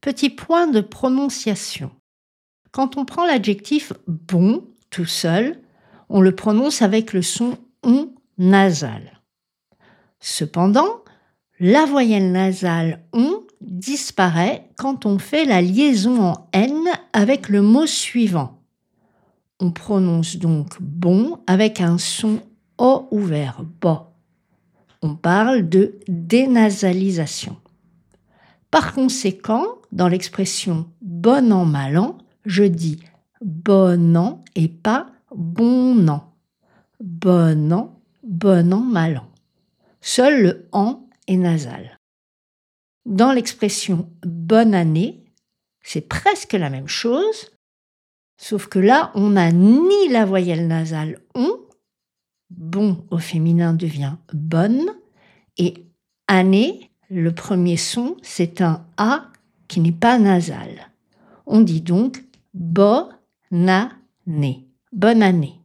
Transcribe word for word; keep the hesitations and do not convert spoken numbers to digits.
Petit point de prononciation. Quand on prend l'adjectif bon tout seul, on le prononce avec le son on nasal. Cependant, la voyelle nasale on disparaît quand on fait la liaison en n avec le mot suivant. On prononce donc bon avec un son o ouvert, bo. On parle de dénasalisation. Par conséquent, dans l'expression bon an, mal an, je dis bon an et pas bon an. Bon an, bon an, mal an. Seul le an est nasal. Dans l'expression bonne année, c'est presque la même chose, sauf que là, on n'a ni la voyelle nasale on, bon au féminin devient bonne, et année, le premier son, c'est un A qui n'est pas nasal. On dit donc bonne année, bonne année.